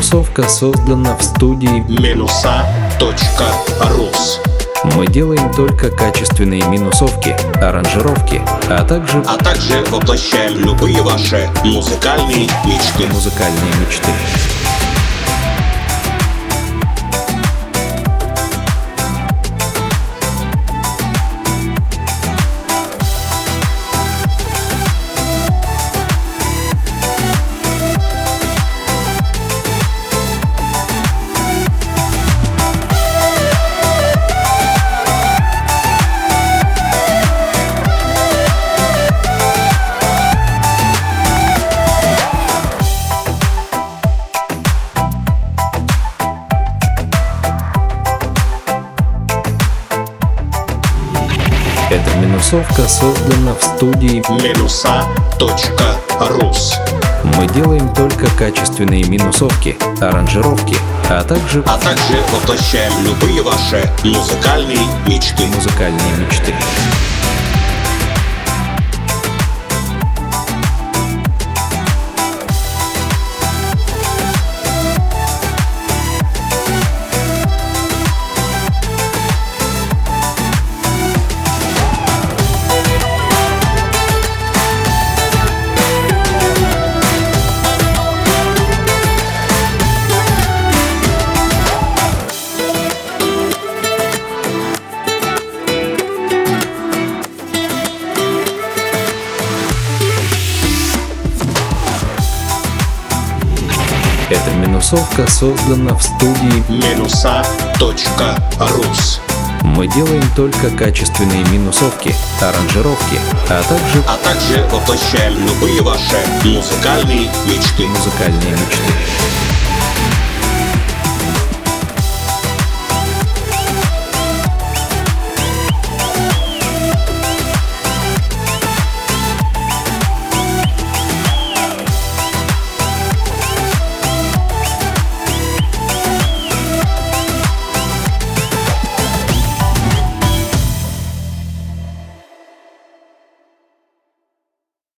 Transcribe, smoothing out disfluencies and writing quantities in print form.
минусовка создана в студии Минуса.рус. Мы делаем только качественные минусовки, аранжировки, а также воплощаем любые ваши музыкальные мечты. Эта минусовка создана в студии Минуса.рус. Мы делаем только качественные минусовки, аранжировки, а также воплощаем любые ваши музыкальные мечты. Эта минусовка создана в студии Минуса.рус. Мы делаем только качественные минусовки, аранжировки, а также воплощаем любые ваши музыкальные мечты. музыкальные мечты.